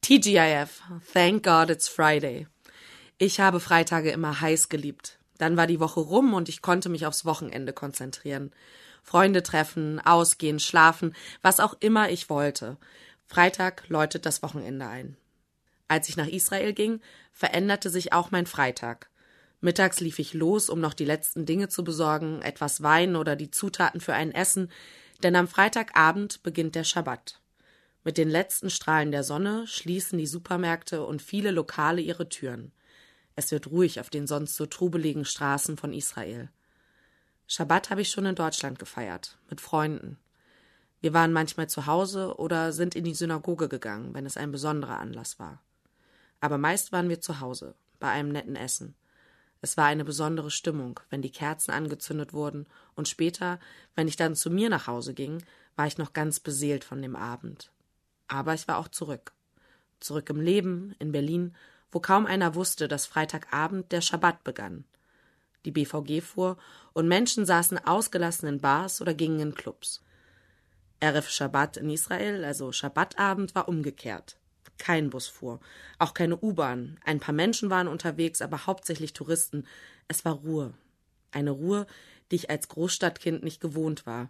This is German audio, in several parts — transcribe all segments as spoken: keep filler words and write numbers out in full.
T G I F, thank God it's Friday. Ich habe Freitage immer heiß geliebt. Dann war die Woche rum und ich konnte mich aufs Wochenende konzentrieren. Freunde treffen, ausgehen, schlafen, was auch immer ich wollte. Freitag läutet das Wochenende ein. Als ich nach Israel ging, veränderte sich auch mein Freitag. Mittags lief ich los, um noch die letzten Dinge zu besorgen, etwas Wein oder die Zutaten für ein Essen, denn am Freitagabend beginnt der Schabbat. Mit den letzten Strahlen der Sonne schließen die Supermärkte und viele Lokale ihre Türen. Es wird ruhig auf den sonst so trubeligen Straßen von Israel. Schabbat habe ich schon in Deutschland gefeiert, mit Freunden. Wir waren manchmal zu Hause oder sind in die Synagoge gegangen, wenn es ein besonderer Anlass war. Aber meist waren wir zu Hause, bei einem netten Essen. Es war eine besondere Stimmung, wenn die Kerzen angezündet wurden, und später, wenn ich dann zu mir nach Hause ging, war ich noch ganz beseelt von dem Abend. Aber ich war auch zurück. Zurück im Leben, in Berlin, wo kaum einer wusste, dass Freitagabend der Schabbat begann. Die B V G fuhr und Menschen saßen ausgelassen in Bars oder gingen in Clubs. Erev Shabbat in Israel, also Schabbatabend, war umgekehrt. Kein Bus fuhr, auch keine U-Bahn. Ein paar Menschen waren unterwegs, aber hauptsächlich Touristen. Es war Ruhe. Eine Ruhe, die ich als Großstadtkind nicht gewohnt war.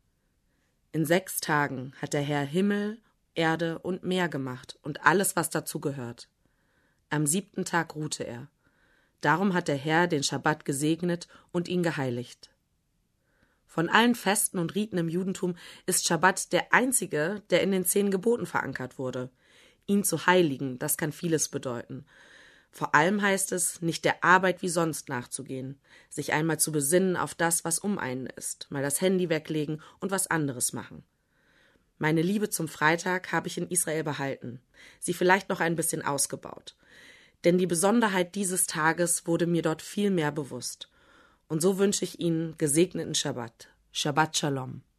In sechs Tagen hat der Herr Himmel, Erde und Meer gemacht und alles, was dazu gehört. Am siebten Tag ruhte er. Darum hat der Herr den Schabbat gesegnet und ihn geheiligt. Von allen Festen und Riten im Judentum ist Schabbat der einzige, der in den zehn Geboten verankert wurde. Ihn zu heiligen, das kann vieles bedeuten. Vor allem heißt es, nicht der Arbeit wie sonst nachzugehen, sich einmal zu besinnen auf das, was um einen ist, mal das Handy weglegen und was anderes machen. Meine Liebe zum Freitag habe ich in Israel behalten, sie vielleicht noch ein bisschen ausgebaut. Denn die Besonderheit dieses Tages wurde mir dort viel mehr bewusst. Und so wünsche ich Ihnen gesegneten Schabbat. Shabbat Shalom.